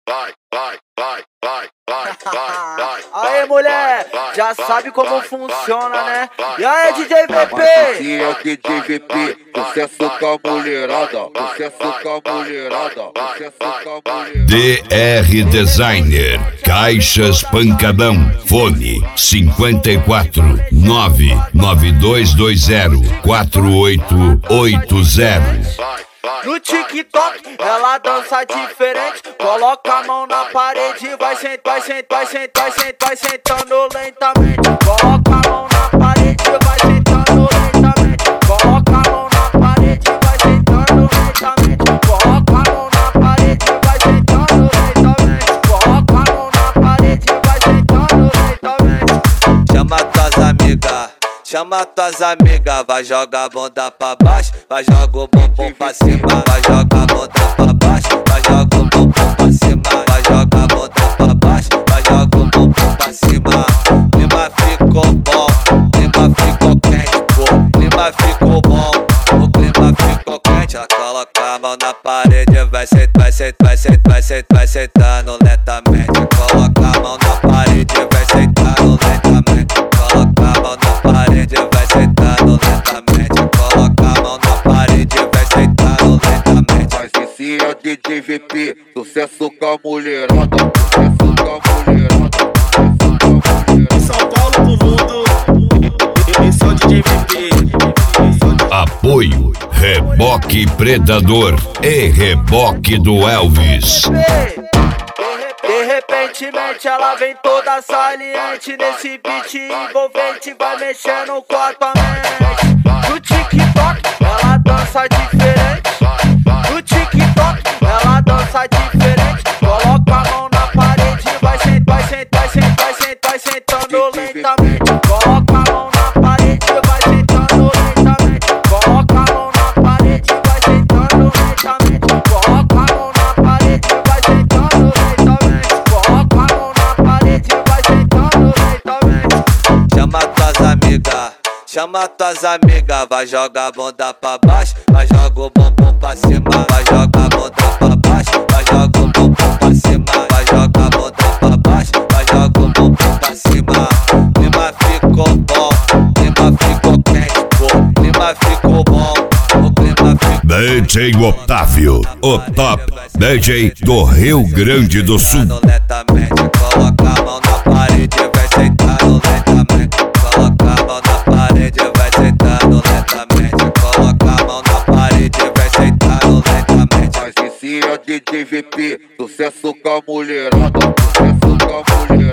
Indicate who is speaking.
Speaker 1: Aê, mulher, já sabe como funciona, né? E aí, DJ VP?
Speaker 2: Se é DJ VP, sucesso com a mulherada, sucesso com a mulherada, sucesso com a mulherada.
Speaker 3: DR Designer, caixas pancadão, fone 54 99220 4880.
Speaker 1: No TikTok, ela dança diferente. Coloca a mão na parede, vai sentando lentamente. Coloca a mão na parede, vai sentando lentamente. Coloca a mão na parede, vai sentando lentamente. Coloca a mão na parede, vai sentando lentamente. Coloca a mão na parede, vai sentando lentamente.
Speaker 4: Chama tuas amigas, vai jogar a bunda pra baixo, vai jogar o bumbum pra cima, vai jogar a bunda pra baixo, vai jogar o bumbum pra cima, vai jogar a bunda pra baixo, vai jogar o bumbum pra cima. Clima ficou bom, clima ficou quente, pô, clima ficou bom, o clima ficou quente. Ela coloca a mão na parede, vai sentando lentamente. Coloca a mão na parede, vai sentando lentamente. Coloca a mão na parede, vai sentando lentamente. Coloca a mão na parede, vai sentando lentamente.
Speaker 2: Mas esse é DJ VP, sucesso com a mulherada, sucesso com a mulherada, sucesso com a mulherada.
Speaker 5: São Paulo pro mundo, esse é o DJ VP.
Speaker 3: Apoio Reboque Predador e Reboque do Elvis.
Speaker 1: De repentemente ela vem toda saliente. Nesse beat envolvente vai mexendo com a tua mente. No TikTok ela dança diferente. No TikTok ela dança diferente. Coloca a mão na parede, vai sentando lentamente. Coloca a mão na parede, vai sentando lentamente. Coloca a mão na parede, vai sentando lentamente. Coloca a mão na parede, vai sentando lentamente. Coloca a mão na parede, vai sentando lentamente.
Speaker 4: Chama tuas amigas, vai jogar a bunda pra baixo, vai jogar o bumbum pra cima, vai jogar a bunda pra baixo, vai jogar o bumbum pra cima, vai jogar a bunda pra baixo, vai jogar o bumbum pra cima. Clima ficou bom, clima ficou quente, pô, clima ficou bom, o clima ficou.
Speaker 3: DJ Otávio, o top DJ do Rio Grande do Sul.
Speaker 4: Lentamente, coloca a mão na parede, vai sentando lentamente. Coloca a mão na parede, vai sentando lentamente. Coloca a mão na parede, vai sentando lentamente.
Speaker 2: Mas esse é DJ VP, sucesso com a mulherada, sucesso com a mulherada.